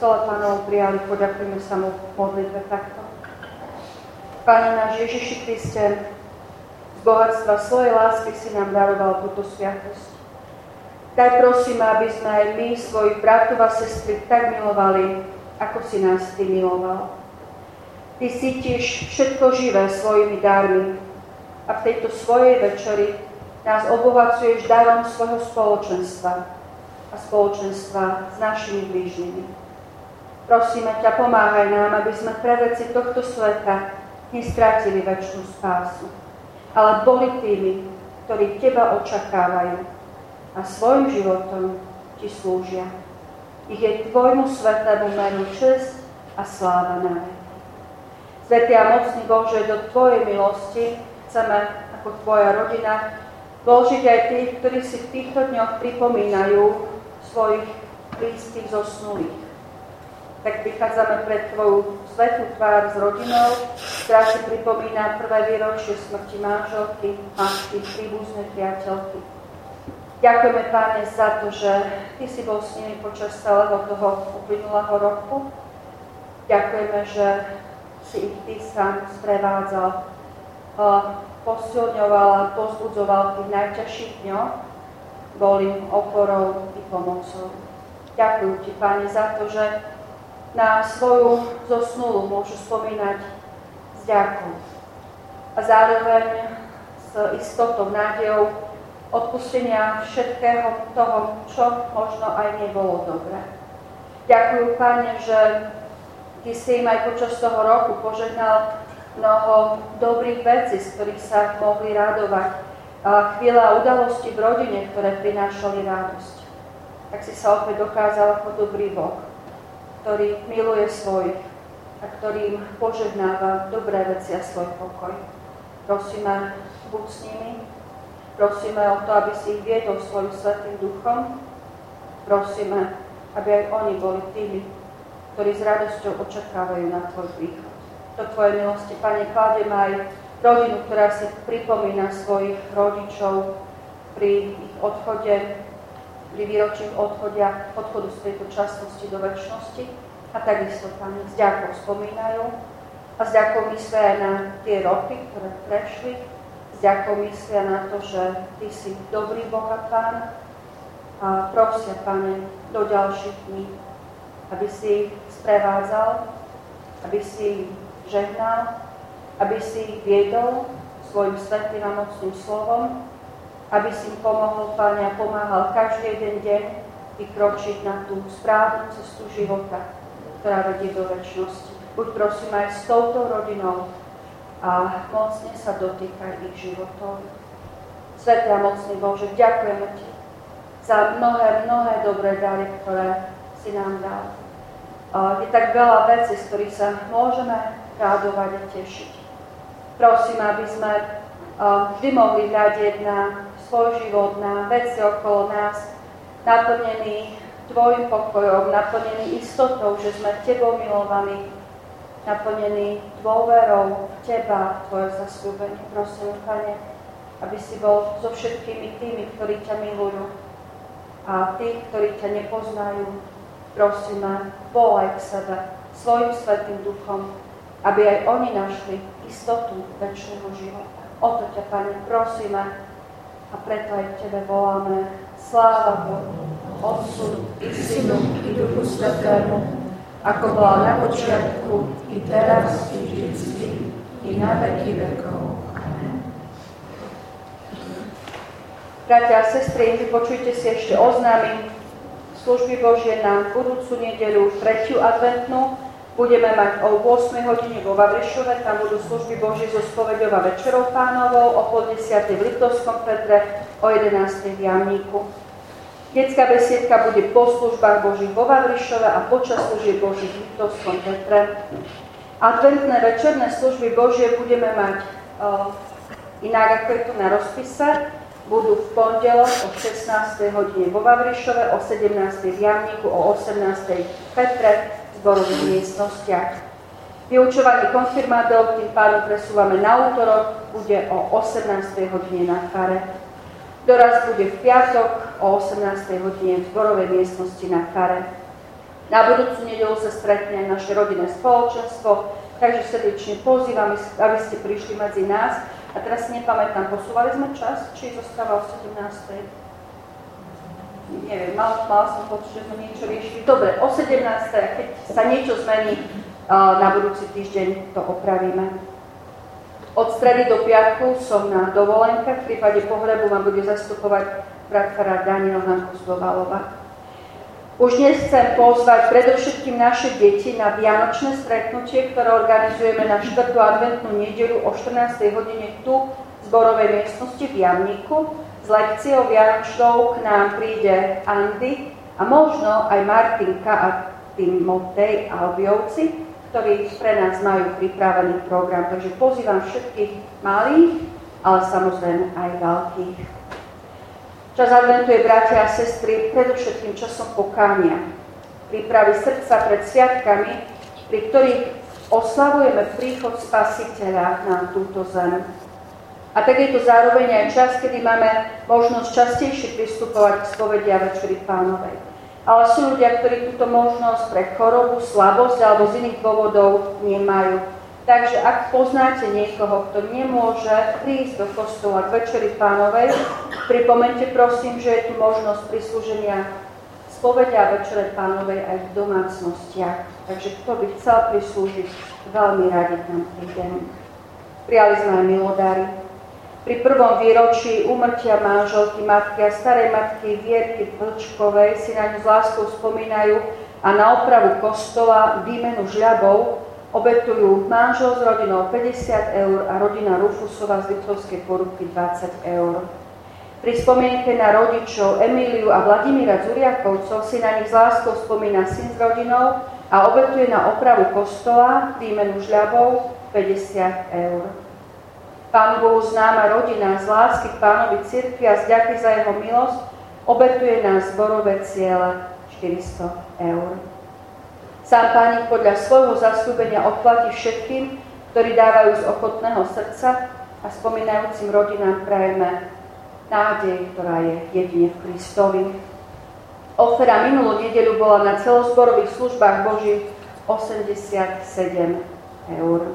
stole Pánovom prijali, poďakujeme sa mu v modlitbe takto. Pane náš Ježiši Kriste, z bohatstva svojej lásky si nám daroval túto sviatosť. Daj prosím, aby sme aj my svojich bratov a sestry tak milovali, ako si nás Ty miloval. Ty cítiš všetko živé svojimi dármi a v tejto svojej večeri nás obohacuješ darom svojho spoločenstva a spoločenstva s našimi blížnymi. Prosíme ťa, pomáhaj nám, aby sme pre veci tohto sveta nestrátili večnú spásu, ale boli tými, ktorí Teba očakávajú a svojim životom Ti slúžia. Ich je Tvojmu svetému menu česť a sláva na veky. Svätý a mocný Bože, do Tvojej milosti chceme ako Tvoja rodina vložiť aj tých, ktorí si v týchto dňoch pripomínajú svojich blízkych zosnulých. Tak prichádzame pred Tvoju svätú tvár s rodinou, ktorá si pripomína prvé výročie smrti manželky, matky, príbuznej priateľky. Ďakujeme, Páne, za to, že Ty si bol s nimi počas celého toho uplynulého roku. Ďakujeme, že si ich Ty sám sprevádzal, posilňoval a pozbudzoval v tých najťažších dňoch, bol im oporou i pomocou. Ďakujem Ti, Páne, za to, že na svoju zosnulú môžu spomínať s ďakou a zároveň s istotou, nádejou odpustenia všetkého toho, čo možno aj nebolo dobré. Ďakujem, Pane, že Ty si im aj počas toho roku požehnal mnoho dobrých vecí, z ktorých sa mohli radovať. A chvíľa udalosti v rodine, ktoré prinášali radosť. Tak si sa opäť dokázal ako dobrý Boh, ktorý miluje svojich a ktorým požehnáva dobré veci a svoj pokoj. Prosíme, buď s nimi. Prosíme o to, aby si ich viedol svojim svätým duchom. Prosíme, aby aj oni boli tými, ktorí s radosťou očakávajú na Tvoj príchod. Do Tvojej milosti, Pane, kladiem aj rodinu, ktorá si pripomína svojich rodičov pri ich odchode, pri výročí odchodia, odchodu z tejto časnosti do večnosti. A takisto, Pane, s ďakou spomínajú a s ďakou myslia aj na tie roky, ktoré prešli. S ďakou myslia na to, že Ty si dobrý Boh a Pán. A prosia, Pane, do ďalších dní, aby si ich sprevádzal, aby si ich žehnal, aby si ich viedol svojim svätým a mocným slovom, aby si im pomohol, Pane, a pomáhal každý jeden deň vykročiť na tú správnu cestu života, ktorá vedie do večnosti. Buď prosím aj s touto rodinou a mocne sa dotýkaj ich životov. Svätý a mocný Bože, ďakujeme Ti za mnohé, mnohé dobré dary, ktoré si nám dal. Je tak veľa vecí, z ktorých sa môžeme radovať a tešiť. Prosím, aby sme vždy mohli hľadiť na svoj život, na veci okolo nás, naplnený Tvojim pokojom, naplnený istotou, že sme Tebou milovaní, naplnený dôverou v Teba, Tvoje zasľúbenie. Prosím, Pane, aby si bol so všetkými tými, ktorí ťa milujú a tí, ktorí ťa nepoznajú. Prosíme, volaj k sebe svojim svätým duchom, aby aj oni našli istotu večného života. O to ťa, Pane, prosíme a preto aj k Tebe voláme. Sláva Bohu, Otcu i Synu i Duchu Svätému, ako bola na počiatku, i teraz, i vždycky, i na veky vekov. Amen. Bratia a sestry, vypočujte si ešte oznámy služby Božie na budúcu nedeľu, tretiu adventnú. Budeme mať o ôsmej hodine vo Vavrišove, tam budú služby Božie so spoveďou a večerou Pánovou, o pol desiatej v Liptovskom Petre, o jedenástej v Jamníku. Detská besiedka bude po službách Božích vo Vavrišove a počas služieb Božích v Liptovskom Petre. Adventné večerné služby Božie budeme mať uh, inak, ako je tu na rozpise. Budú v pondelok o šestnástej hodine vo Vavrišove, o sedemnástej v Jamníku, o osemnástej v Petre, v zborových miestnostiach. Vyučovanie konfirmátov tým pádom presúvame na útorok, bude o osemnástej hodine na fare. Doraz bude v piatok o osemnástej hodine v zborovej miestnosti na fare. Na budúcu nedeľu sa stretne naše rodinné spoločenstvo, takže srdečne pozývam, aby ste prišli medzi nás. A teraz si nepamätám, posúvali sme čas, či zostáva o sedemnástej? Neviem, mal, mal som pocit, že sme niečo riešili. Dobre, o sedemnástej, a keď sa niečo zmení, na budúci týždeň to opravíme. Od stredy do piatku som na dovolenkách, v prípade pohrebu vám bude zastupovať brat farár Daniel Hankus-Dovalova. Už dnes chcem pozvať predovšetkým naše deti na vianočné stretnutie, ktoré organizujeme na štvrtú adventnú nedeľu o štrnástej hodine tu v zborovej miestnosti v Jamníku. S lekciou vianočnou k nám príde Andy a možno aj Martinka a Timotej Albiovci, ktorí pre nás majú pripravený program. Takže pozývam všetkých malých, ale samozrejme aj veľkých. Čas adventu je, bratia a sestry, predovšetkým časom pokánia. Prípravy srdca pred sviatkami, pri ktorých oslavujeme príchod Spasiteľa na túto zem. A tak je to zároveň aj čas, kedy máme možnosť častejšie pristupovať k spovedi a Večeri Pánovej. Ale sú ľudia, ktorí túto možnosť pre chorobu, slabosť alebo z iných dôvodov nemajú. Takže ak poznáte niekoho, kto nemôže prísť do kostola k Večeri Pánovej, pripomeňte prosím, že je tu možnosť prislúženia spovede a Večere Pánovej aj v domácnostiach. Takže kto by chcel prislúžiť, veľmi radi tam prídem. Prijali sme aj milodári. Pri prvom výročí úmrtia manželky, matky a starej matky Vierky Vlčkovej si na ňu s láskou spomínajú a na opravu kostola výmenu žľabov obetujú manžel s rodinou päťdesiat eur a rodina Rufusova z Liptovskej Poruchy dvadsať eur. Pri spomienke na rodičov Emíliu a Vladimíra Dzuriakovcov si na nich s láskou spomína syn s rodinou a obetuje na opravu kostola výmenu žľabov päťdesiat eur. Pánu Bohu známa rodina z lásky k Pánovi cirkvi a z ďaky za jeho milosť obetuje na zborové ciele štyristo eur. Sám Pánik podľa svojho zasľúbenia odplatí všetkým, ktorí dávajú z ochotného srdca a spomínajúcim rodinám prajeme nádej, ktorá je jedine v Kristovi. Ofera minulú nedeľu bola na celozborových službách Božích osemdesiatsedem eur.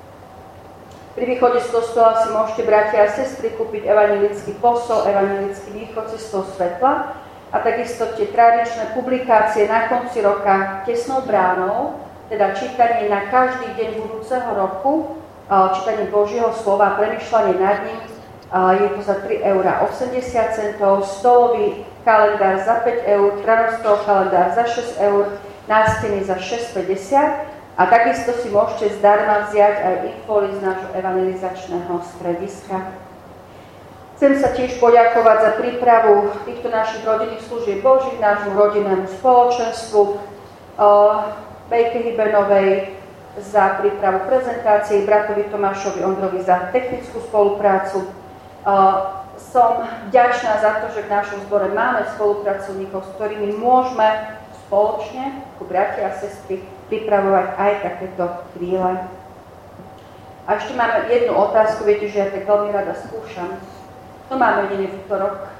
Pri východe z kostola si môžete, bratia a sestry, kúpiť evanjelický posol, evanjelický východ cestou svetla a takisto tie tradičné publikácie na konci roka Tesnou bránou, teda čítanie na každý deň budúceho roku, čítanie Božieho slova, premýšľanie nad ním, je to za tri eurá osemdesiat centov, stolový kalendár za päť eur, tranovského kalendár za šesť eur, nástený za šesť päťdesiat. A takisto si môžete zdarma vziať aj infoli z nášho evangelizačného strediska. Chcem sa tiež poďakovať za prípravu týchto našich rodinných služieb Božích, nášmu rodinnému spoločenstvu, Bejke Hybenovej za prípravu prezentácie, bratovi Tomášovi Ondrovi za technickú spoluprácu. Som vďačná za to, že v našom zbore máme spolupracovníkov, s ktorými môžeme spoločne, ako bratia a sestry, pripravovať aj takéto chvíle. A ešte máme jednu otázku, viete, že ja tak veľmi rada skúšam. To máme menej v útorok?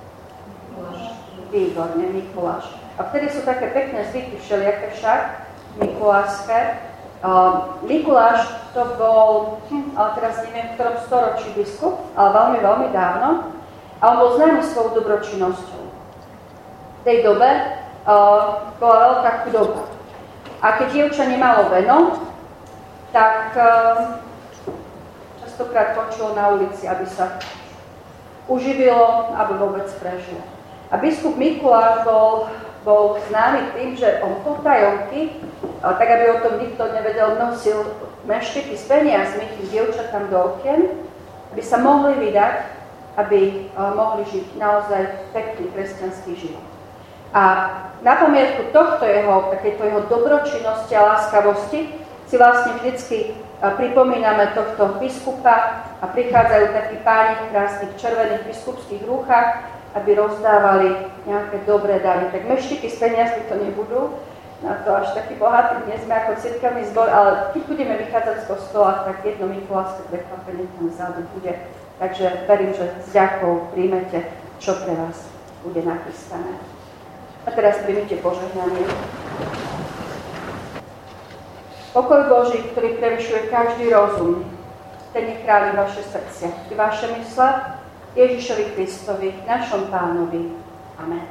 Výborne, Mikuláš. A vtedy sú také pekné zvyky všelijaké však, mikulášske. Uh, Mikuláš to bol, hm, ale teraz neviem, v ktorom storočí biskup, ale veľmi, veľmi dávno. A on bol známy svojou dobročinnosťou. V tej dobe uh, bola veľká chudoba. A keď dievča nemalo veno, tak uh, častokrát končilo na ulici, aby sa uživilo, aby vôbec prežilo. A biskup Mikuláš bol, bol známy tým, že on potajomky, uh, tak aby o tom nikto nevedel, nosil mešteky s peniazmi tým dievčatám do okien, aby sa mohli vydať, aby uh, mohli žiť naozaj pekný kresťanský život. A na pamiatku tohto jeho, takéto jeho dobročinnosti a láskavosti si vlastne vždycky pripomíname tohto biskupa a prichádzajú takí páni v krásnych červených biskupských rúchach, aby rozdávali nejaké dobré dary. Tak meštiky s peniazmi to nebudú, na to až taký bohatý nie sme ako cirkevný zbor, ale keď budeme vychádzať z kostola, tak jedno mikulášske prekvapenie tam vzadu bude. Takže verím, že s ďakou príjmete, čo pre vás bude nachystané. A teraz príjmite požehnanie. Pokoj Boží, ktorý prevyšuje každý rozum, ten nech chráni vaše srdcia i vaše mysle Ježišovi Kristovi, našom Pánovi. Amen.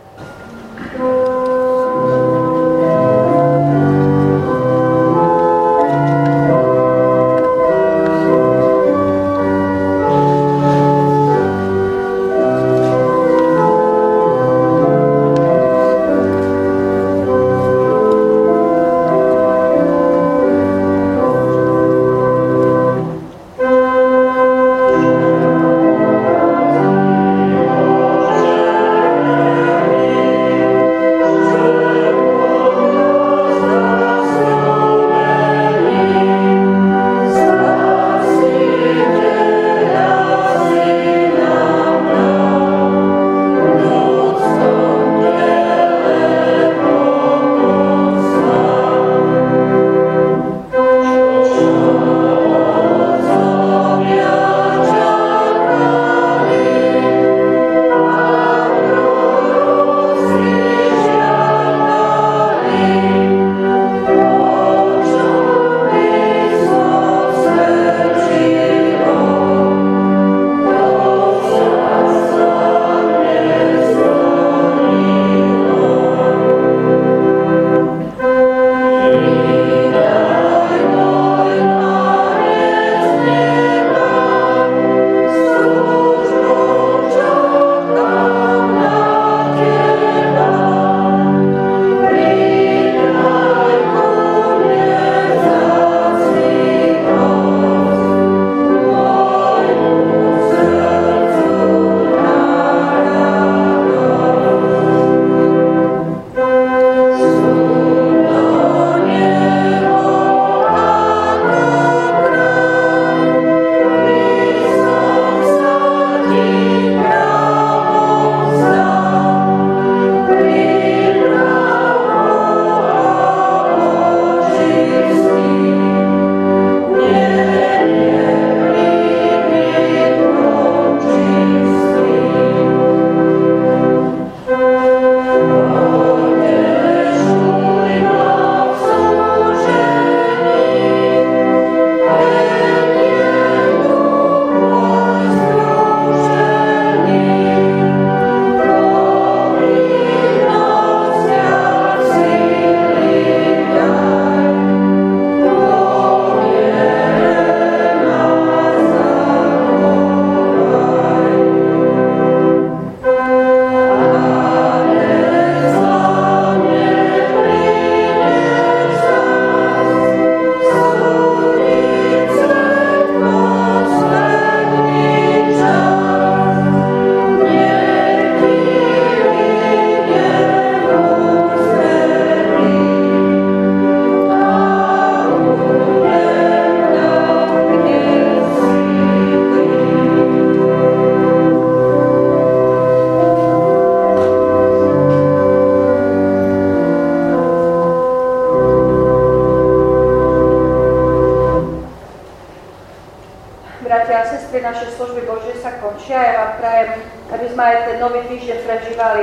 Naše služby Božie sa končia. Ja vám prajem, aby sme aj ten nový týždeň prežívali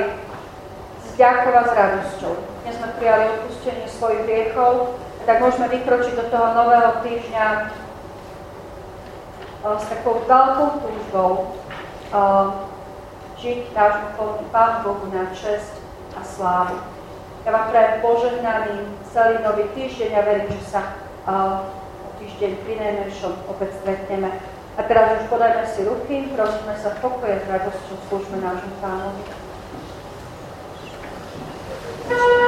s vďakou a s radosťou. Dnes sme prijali odpustenie svojich hriechov, tak môžeme vykročiť do toho nového týždňa s takou veľkou túžbou žiť nášmu Pánu Bohu na česť a slávu. Ja vám prajem požehnaný celý nový týždeň a verím, že sa o týždeň pri najmenšom opäť stretneme. A teraz už podajme si ruky, prosíme sa v pokoje s radosťou, slúžme nášmu Pánovi.